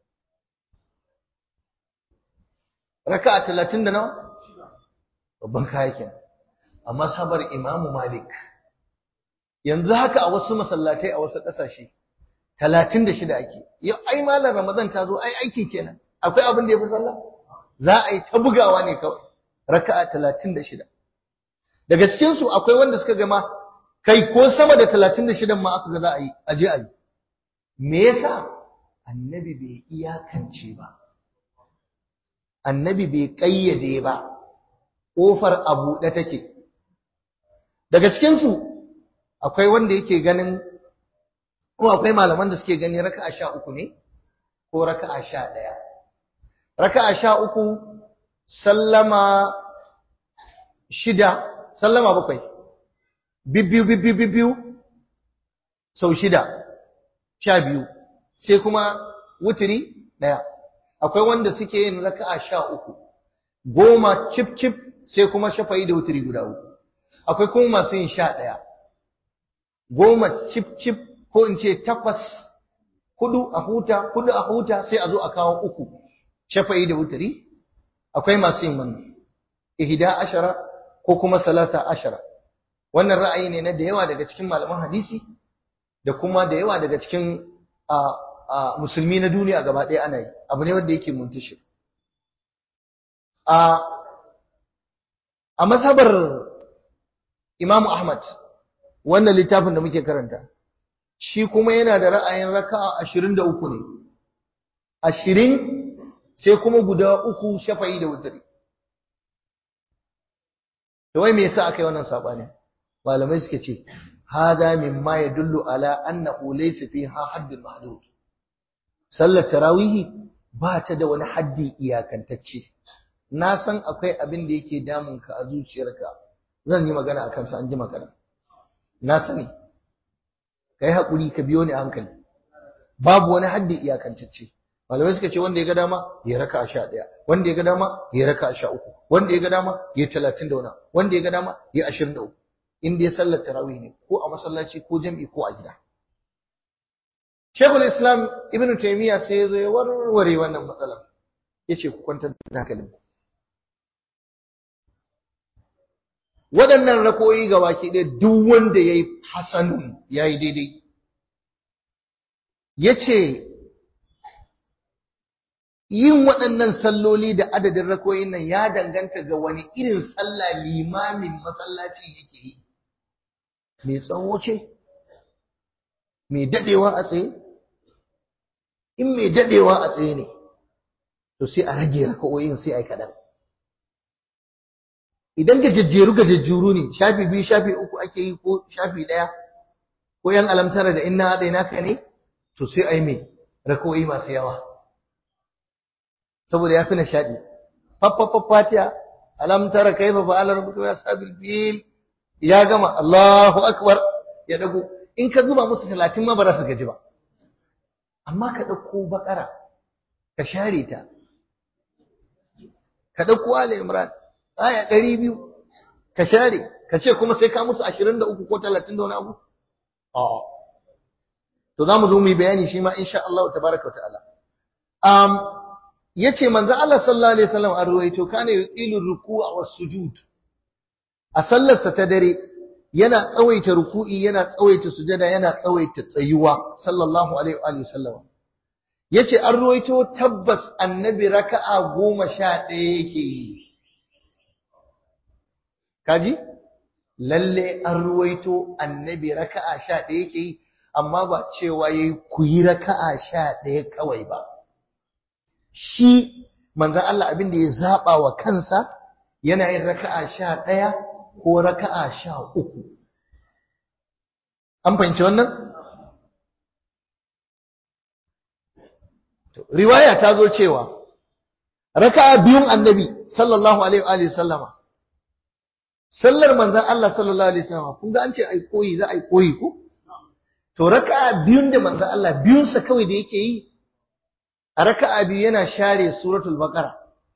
raka'a 30 da nawa babban kayakin amma sabar Imam Malik yanzu haka a wasu masallatai a wasu ƙasashe 36 ake yau ai malar Ramadan ta zo ai aiki kenan akwai abin da yafi sallah za a yi ta bugawa ne kawai raka'a 36 daga cikin su akwai wanda suka gama kai ko sama da 36 ma aka ga za a yi aje a yi me yasa annabi bai iyakance ba annabi bai kayyade ba kofar a buɗe take daga cikin su akwai wanda yake ganin ko akwai malaman da suke gani raka'a 13 ne ko raka'a 11 raka'a 13 sallama 6 sallama 7 bibbiyu sau 6 12 sai kuma wutiri 1 akwai wanda suke yin raka'a 13 10 chip chip sai kuma shafa'i da wutiri guda 3 akwai kuma masu yin 11 10 chip chip ko in ce 8 hudu a huta sai a zo a kawo 3 shafa'i da wutiri akwai masu yin wannan 11 ko kuma 13 wannan ra'ayi ne na da yawa daga cikin malaman hadisi da kuma da yawa daga cikin musulmi na duniya gaba ɗaya ana yi abu ne wanda yake muntashir a mazhabar Imam Ahmad wannan littafin da muke karanta shi kuma yana da ra'ayin raka'a 23 ne 20 sai kuma guda 3 shafa'i da wutri to wai me yasa aka yi wannan sabani malamai suke ce hada mimma yadullu ala annahu laysa fiha haddun mahdud sallar tarawihi ba ta da wani haddi iyakantacce. Na san akwai abin da yake damunka a zuciyarka, zan yi magana a kansa an ji magana. Na sani, ka yi haƙuri ka biyo ni a hankali. Babu wani haddi iyakantacce. Malamai suka ce wanda ya ga dama ya raka a 11, wanda ya ga dama ya raka a 13, wanda ya ga dama ya 30 da wani, wanda ya ga dama ya 23. In dai sallar tarawih ne, ko a masallaci ko jam'i ko a gida. Sheikhul Islam Ibn Taymiyyah sai ya zo ya warware wannan matsalar. Yace ku kwantar da hankalinku. Waɗannan rakoyi ga baki ɗaya duk wanda yayi hasanun yayi daidai. Yace yin waɗannan salloli da adadin rakoyin nan ya danganta ga wani irin sallah limamin masallaci yake yi. Mai tsawo ce? Mai dadewa a tsaye? In mai dadewa a tsaye ne, to sai a rage raka'o'in sai a yi kaɗan. Idan gajejjeru ne, shafi 2, shafi 3 ake yi ko shafi 1, ko yan alamtara da inna haɗa naka ne, to sai a yi mai raka'o'i masu yawa. Saboda ya fi nishaɗi. Fafafafatiya, alamtara kai fa fa'ala rabbuka ya sabil fil, ya gama Allahu akbar ya dago. In ka zuba musu 30 ma ba za su gaji ba. Amma ka ɗauko bakara ka share ta, ka ɗauko Ali Imran aya 200 ka share, ka ce kuma sai ka musu 23 ko 30 da wani abu. A'a. To za mu zo mu yi bayani shi ma insha Allah tabaraka wa ta'ala. Yace manzo Allah sallallahu alaihi wasallam an ruwaito kana yuqilu ruku'a was sujud. A sallarsa ta dare yana tsawaita ruku'i, yana tsawaita sujada, yana tsawaita tsayuwa sallallahu alaihi wa sallam. Yace an ruwaito tabbas annabi raka'a 11 yake yi. Kaji? Lalle an ruwaito annabi raka'a 11 yake yi, amma ba cewa yayi ku yi raka'a 11 kawai ba. Shi manzon Allah abin da ya zaba wa kansa yana yin raka'a 11 ko raka'a 13. An fahimci wannan? Riwaya ta zo cewa raka'a biyun annabi sallallahu alaihi wa sallama, sallar manzon Allah sallallahu alaihi wa sallama, kun ga an ce ai koyi za ai koyi ko? To raka'a biyun da manzon Allah biyunsa kawai da yake yi, a raka'a biyu yana share suratul baqara,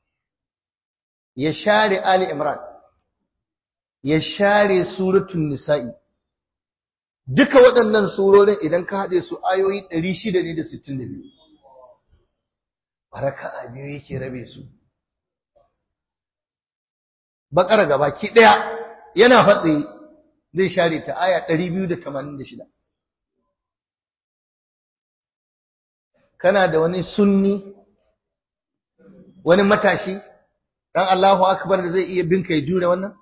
ya share ali imran, ya share suratul nisa'i. Duka waɗannan surorin idan ka haɗe su ayoyi 662. A raka'a biyu yake rabe su. Baqara gabaki ɗaya yana fatse zai share ta aya 286. Kana da wani sunni, wani matashi, dan Allahu akbar da zai iya binka ya jure wannan?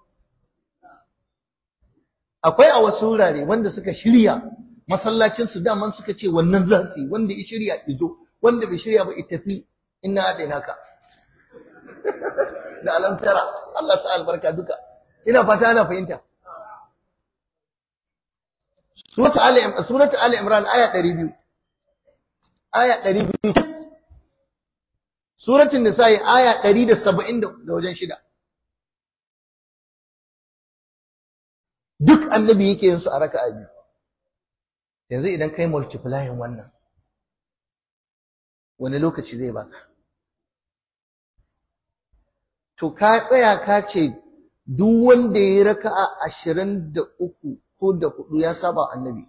Akwai a wasu wurare wanda suka shirya masallacin su daman suka ce wannan za su yi, wanda ya shirya izo, wanda bai shirya ba itafi inna adainaka. Da alamtara, Allah sa albarka duka. Ina fata ana fahimta. Suratu Ali Imran aya 200. Aya 200. Suratul Nisa'i aya 170 da wajen 6. Duk annabi yake yin su a raka'a biyu. Yanzu idan kai multiplying wannan, wani lokaci zai baka? To ka tsaya ka ce duk wanda ya raka'a 23 ko da 4 ya saba annabi.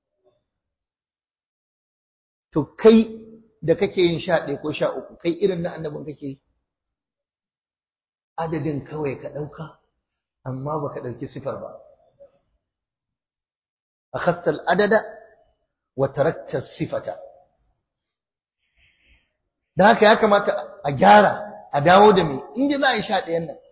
To kai da kake yin 11 ko 13, kai irin na annabin kake yi? Adadin kawai ka ɗauka, amma baka ɗauki sifar ba. أخذت العدد وتركت الصفة. da haka ya kamata a gyara, a dawo da me inda za a yi 11 nan,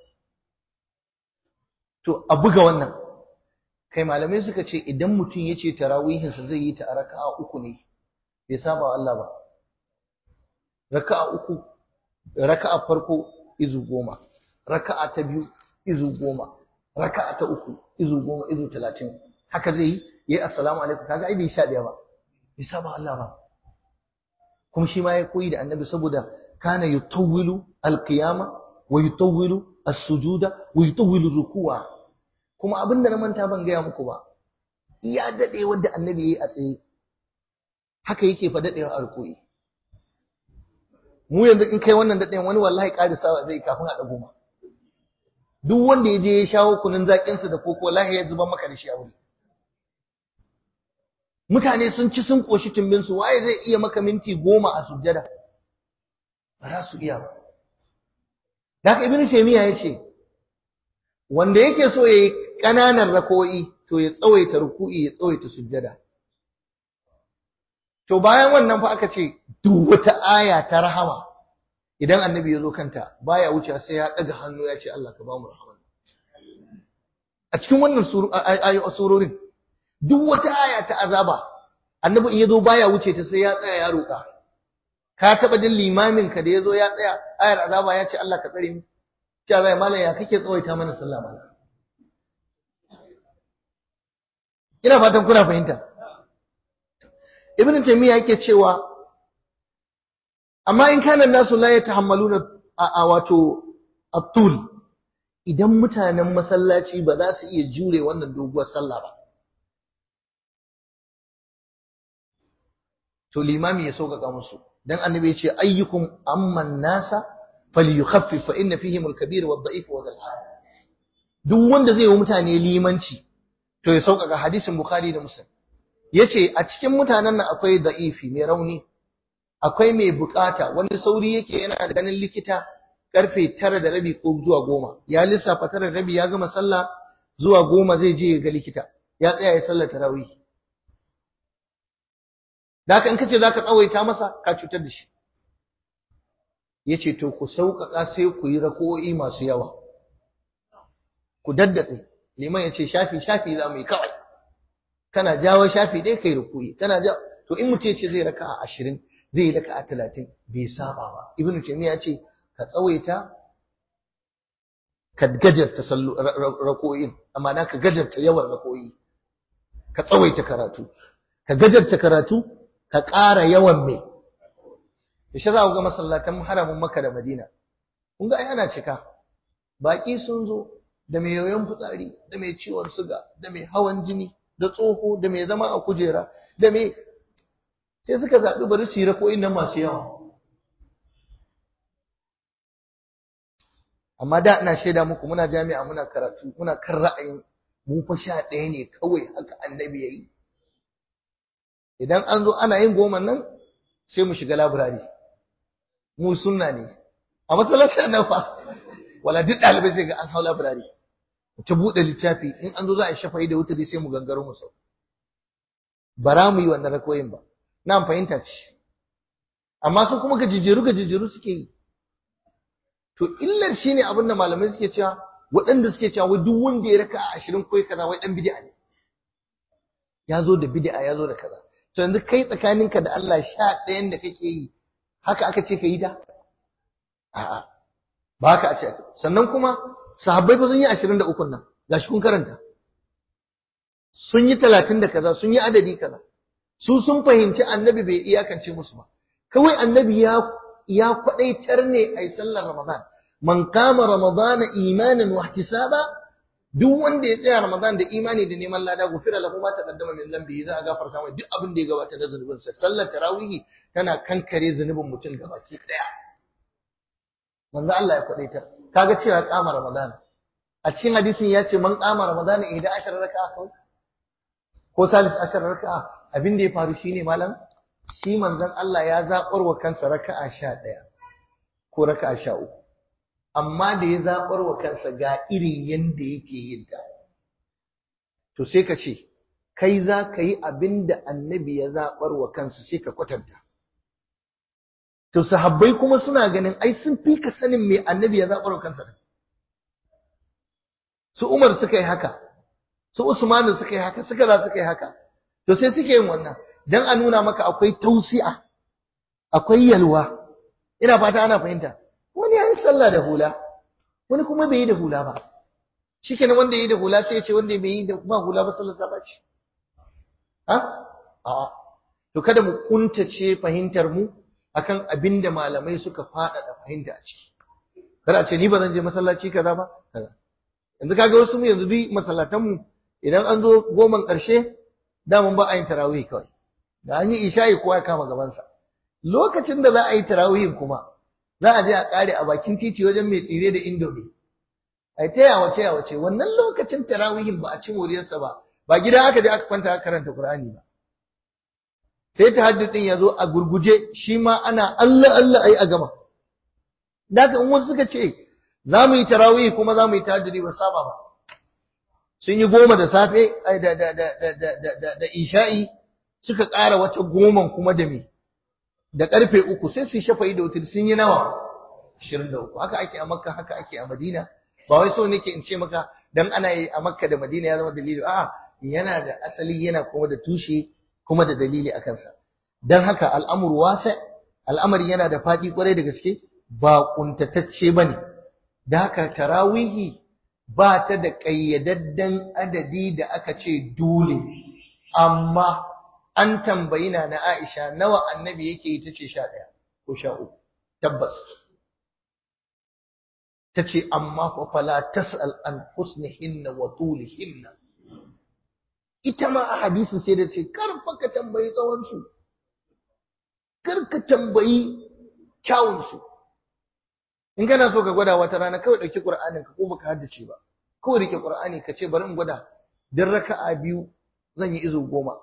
to a buga wannan. Kai malamai suka ce idan mutum ya ce tarawihinsa zai yi ta a raka'a 3 ne, bai saba wa Allah ba. Raka'a 3, raka'a farko izu 10, raka'a ta biyu izu 10, raka'a ta 3 izu 10, izu 30. Haka zai yi, yayi assalamu alaikum, kaga ai bai 11 ba, bai saba Allah ba. kuma shi ma ya koyi da annabi saboda kana yutawwilu alqiyama wa yutawwilu as-sujuda wa yutawwilu ruku'a. Kuma abinda na manta ban gaya muku ba, iya dade wanda annabi yayi a tsaye haka yake fa dadewa a ruku'i. Mu yanzu in kai wannan dadewan wani wallahi karisawa zai kafin a dago ma. Duk wanda ya je ya shawo kunun zakin sa da koko wallahi ya zuba maka da shi a wuri. Mutane sun ci sun koshi tumbin su, waye zai iya maka minti 10 a sujjada? Ba za su iya ba. Haka Ibn Taymiyyah yace wanda yake so yayi kananan rako'i to ya tsawaita ruku'i ya tsawaita sujjada. To bayan wannan fa aka ce duk wata aya ta rahama idan annabi ya zo kanta baya wuce sai ya daga hannu ya ce Allah ka ba mu rahama. A cikin wannan surorin duk wata aya ta azaba annabi in ya zo baya wuce ta sai ya tsaya ya roƙa. Ka taba jin limamin ka da ya zo ya tsaya ayar azaba ya ce Allah ka tsare mu? Cewa zai mallam ya kake tsawaita mana sallah mallam. Ina fatan kuna fahimta. Ibn Taymiyyah yake cewa amma in kana nasu la yatahammaluna wato at-tul, idan mutanen masallaci ba za su iya jure wannan doguwar sallah ba to limami ya sauƙaƙa musu, dan annabi ya ce ayyukum amman nasa falyukhaffif fa inna fihim al-kabir wad-da'if wa dhal-haja. Duk wanda zai yi mutane limanci to ya sauƙaƙa. Hadisin Bukhari da Muslim yace a cikin mutanen nan akwai da'ifi mai rauni, akwai mai bukata wani sauri yake yana da ganin likita karfe 9:30 ko zuwa 10, ya lissafa 9:30 ya gama sallah zuwa 10 zai je ga likita, ya tsaya ya sallar tarawih. Da haka in kace zaka tsawaita masa ka cutar da shi. Yace to ku sauƙaƙa sai ku yi rako'o'i masu yawa, ku daddatse. Liman yace shafi za mu yi kawai, kana jawo shafi dai kai ruku'i, kana jawo. To in mutum yace zai raka'a 20 zai yi raka'a 30 bai saba ba. Ibn Taymiyyah yace ka tsawaita ka gajarta rako'in, amma na ka gajarta yawan rako'i, ka tsawaita karatu, ka gajarta karatu, ka ƙara yawan me. Yaushe za ku ga masallatan haramin Makka da Madina, kun ga ai ana cika, baki sun zo da mai yoyon fitsari, da mai ciwon suga, da mai hawan jini, da tsoho, da mai zama a kujera, da mai sai suka zaɓi bari su yi rako'in nan masu yawa. Amma da ina shaida muku muna jami'a muna karatu muna kan ra'ayin mu fa 11 ne kawai haka annabi yayi. Idan an zo ana yin 10 nan sai mu shiga library. Mu sunna ne. A masallacin nan fa wala duk dalibai sai ga an hau library. Ta bude littafi in an zo za a shafa'i da wuturi sai mu gangaro mu sau. Bara mu yi wannan rakoyin ba. Na fahimta ce. Amma su kuma gajijeru suke yi. To illar shine abin da malamai suke cewa waɗanda suke cewa wai duk wanda ya raka 20 ko kaza wai dan bid'a ne. Ya zo da bid'a ya zo da kaza. To yanzu kai tsakaninka da Allah 11 da kake yi haka aka ce ka yi ta? A'a. Ba haka a ce. Sannan kuma sahabbai fa sun yi 23 nan. Gashi kun karanta. Sun yi 30 da kaza, sun yi adadi kaza. Su sun fahimci annabi bai iyakance musu ba. Kawai annabi ya kwadaitar ne ai sallar Ramadan. Man kama Ramadan imanan wa ihtisaba, duk wanda ya tsaya Ramadan da imani da neman lada gufira lahu ma taqaddama min dhanbihi, za a gafarta mai duk abin da ya gabata da zunubin sa. Sallar tarawih tana kankare zunubin mutum gabaki daya. Manzo Allah ya kwadaitar. Kaga cewa kama Ramadan. A cikin hadisin ya ce man kama Ramadan 11 raka'a ko salis 10 raka'a. Abin da ya faru shine malam, shi manzon Allah ya zabar wa kansa raka'a 11 ko raka'a 13. Amma da ya zabar wa kansa ga irin yanda yake yin ta. To sai ka ce kai za ka yi abin da annabi ya zabar wa kansa sai ka kwatanta. To sahabbai kuma suna ganin ai sun fi ka sanin me annabi ya zabar wa kansa. Su Umar suka yi haka, su Usman suka yi haka, suka yi haka. To sai suke yin wannan dan a nuna maka akwai tausi'a, akwai yalwa. Ina fata ana fahimta. Wani ya yi sallah da hula, wani kuma bai yi da hula ba. Shikenan wanda yi da hula sai ya ce wanda bai yi da ba hula ba sallar sa bace. Ha? A'a. To kada mu kuntace fahimtar mu akan abinda malamai suka faɗaɗa fahimta a ciki. Kar a ce ni ba zan je masallaci kaza ba kaza. Yanzu kaga wasu mu yanzu bi masallatan mu idan an zo goman ƙarshe da mun ba a yin tarawih kawai. Da an yi isha'i kowa ya kama gabansa. Lokacin da za a yi tarawihin kuma za a je a ƙare a bakin titi wajen mai tsire da indomi. Ai ta yawace wannan lokacin tarawihin ba a ci moriyarsa ba gida aka je aka kwanta aka karanta Qur'ani ba. Sai tahajjud din ya zo a gurguje shi ma ana Allah ai a gama. Daga in wasu suka ce za mu yi tarawih kuma za mu yi tahajjudi ba saba ba. Sun yi 10 da safe da isha'i suka ƙara wata 10 kuma da me da karfe 3 sai su shafa'i da wutar sun yi nawa 23. Haka ake a Makka haka ake a Madina. Ba wai so nake in ce maka dan ana yi a Makka da Madina ya zama dalili, a'a yana da asali yana kuma da tushe kuma da dalili a kansa. Dan haka al'amuru wasa, al'amari yana da faɗi kwarai da gaske ba kuntatacce bane. Da haka tarawihi ba ta da ƙayyadadden adadi da aka ce dole, amma an tambayi na Aisha nawa annabi yake yi tace 11 ko 13 tabbas. Tace amma fa fala tasal an husnihinna wa tulihinna. Ita ma a hadisin sai da ce kar fa ka tambayi tsawon su, kar ka tambayi kyawun su. In kana so ka gwada wata rana kawai dauki Qur'anin ka ko baka haddace ba, kawai rike Qur'ani ka ce bari in gwada dan raka'a 2 zan yi izo 10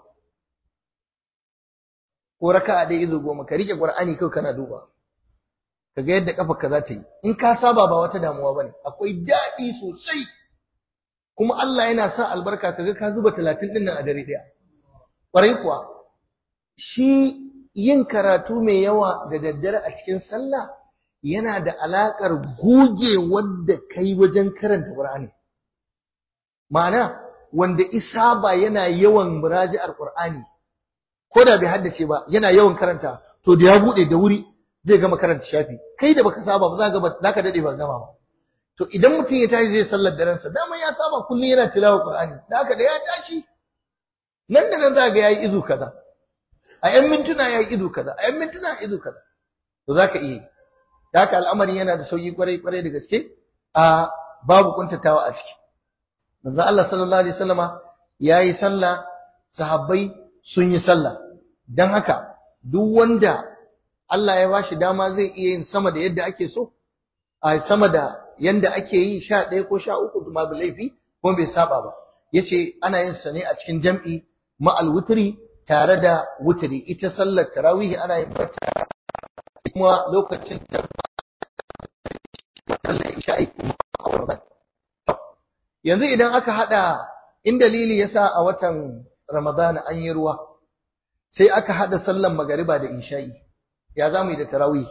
ko raka'a 1 izo 10, ka rike Qur'ani kawai kana duba kaga yadda kafarka za ta yi. In ka saba ba wata damuwa bane, akwai dadi sosai kuma Allah yana sa albarka kaga ka zuba 30 din nan a dare daya. Kwarai kuwa shi yin karatu mai yawa da daddare a cikin sallah yana da alakar goge wanda kai wajen karanta Qur'ani. Ma'ana wanda isaba yana yawan muraji'ar Qur'ani ko da bai haddace ba yana yawan karanta, to da ya bude da wuri zai gama karanta shafi. Kai da baka saba ba za ka dade ba gama ba. To idan mutum ya tashi zai sallar daren sa, dama ya saba kullun yana tilawa Qur'ani, da haka da ya tashi nan da nan za ga yayi izu kaza, a 'yan mintuna yayi izu kaza, a 'yan mintuna izu kaza. To zaka iya. Da haka al'amarin yana da sauki kwarai da gaske, a babu kuntatawa a ciki. Manzo Allah sallallahu alaihi wasallama yayi sallah, sahabbai sun yi sallah. Dan haka duk wanda Allah ya bashi dama zai iya yin sama da yadda ake so, a sama da yanda ake yi 11 ko 13 kuma bai laifi kuma bai saba ba. Yace ana yin sa ne a cikin jam'i ma'al wutri tare da wutri. Ita sallar tarawih ana yin ta kuma lokacin da sallar isha'i kuma a wannan. Yanzu idan aka hada, in dalili yasa a watan Ramadana an yi ruwa sai aka hada sallar magariba da isha'i, ya zamu yi da tarawih?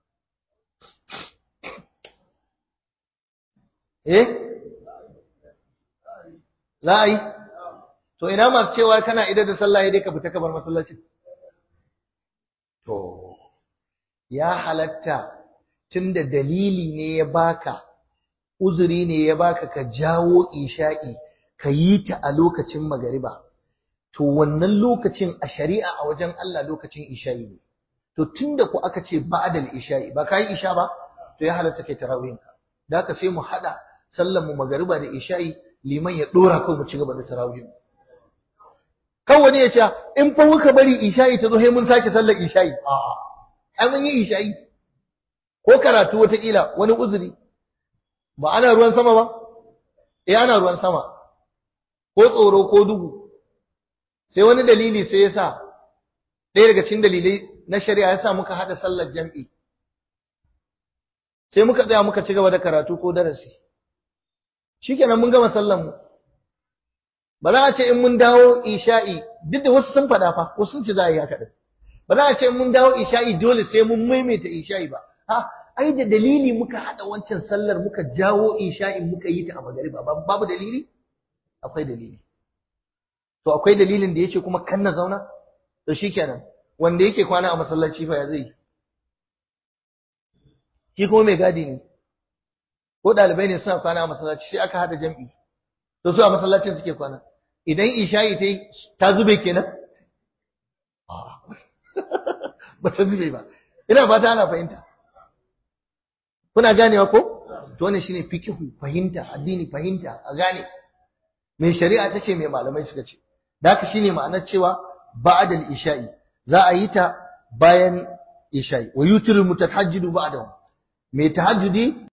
La'ai to ina masu cewa kana idar da sallah dai ka fita ka bar masallacin? To ya halatta tunda dalili ne ya baka, uzuri ne ya baka ka jawo isha'i ka yi ta a lokacin magariba, to wannan lokacin a shari'a a wajen Allah lokacin isha'i ne. To tunda ku aka ce ba'dal isha'i, ba kai isha ba, to ya halatta kai tarawihin ka. Da haka sai mu hada sallar mu magariba da isha'i, liman ya dora kai mu ci gaba da tarawihin. Kan wani ya ce in fa muka bari isha'i ta zo sai mun sake sallar isha'i. A'a, ai mun yi isha'i. Ko karatu wata kila wani uzuri. Ba ana ruwan sama ba? Ana ruwan sama. Ko tsoro ko duhu. Sai wani dalili sai ya sa, ɗaya daga cikin dalilai na shari'a ya sa muka haɗa sallar jam'i. Sai muka tsaya muka ci gaba da karatu ko darasi. Shikenan mun gama sallar mu. Ba za a ce in mun dawo isha'i, duk da wasu sun faɗa fa, wasu sun ce za a yi haka ɗin. Ba za a ce in mun dawo isha'i dole sai mun maimaita isha'i ba. Ai da dalili muka haɗa wancan sallar muka jawo isha'in muka yi ta a magariba, babu dalili? Akwai dalili. To akwai dalilin da yace kuma kan na zauna? To shikenan, wanda yake kwana a masallaci fa ya zai? Shi kuma mai gadi ne. Ko ɗalibai ne suna kwana a masallaci sai aka haɗa jam'i. To su a masallacin suke kwana. Idan isha'i ta zube kenan? Ba ta zube ba. ina fata ana fahimta. Kuna ganewa ko? To wannan shine fiqhu, fahimta, addini fahimta, a gane. Me shari'a tace me malamai suka ce. Da haka shine ma'anar cewa ba'da al-isha'i. Za a yi ta bayan isha'i. Wa yutirul mutatahajjidu ba'dahu. Me tahajjudi